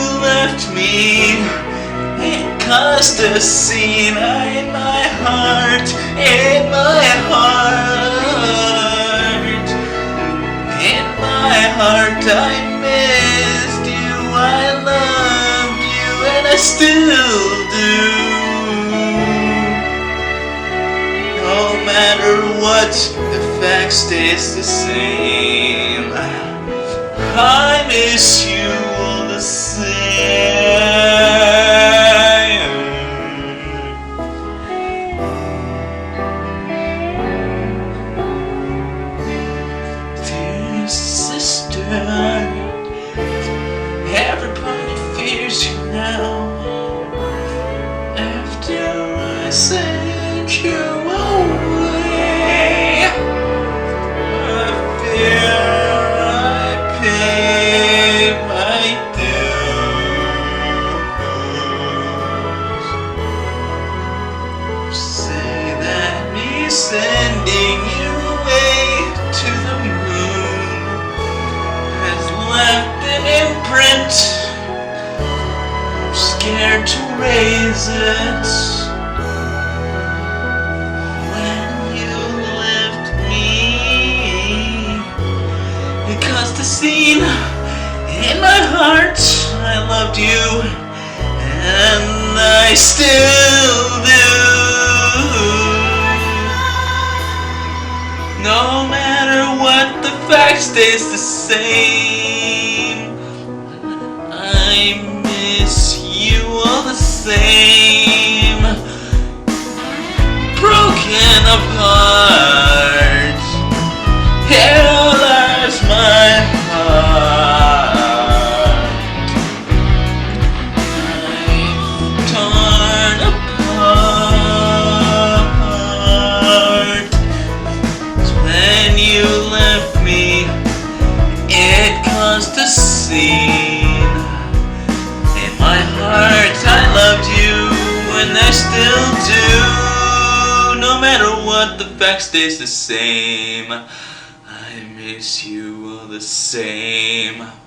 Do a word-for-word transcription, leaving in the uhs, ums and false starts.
left me, it caused a scene in my heart, in my heart. In my heart I missed you, I loved you, and I still do. No matter what, the fact stays the same. I miss you all the same. Dear sister, everybody fears you now. After I sent you away, I fear I pay my dues. Say that me sending you away to the moon has left an imprint. I'm scared to raise it. The scene in my heart, I loved you, and I still do. No matter what, the fact stays the same. I miss you all the same. Broken apart, here lies my heart. I'm torn apart. When you left me, it caused a scene. In my heart I loved you, and I still do. No matter what, the fact stays the same. I miss you all the same.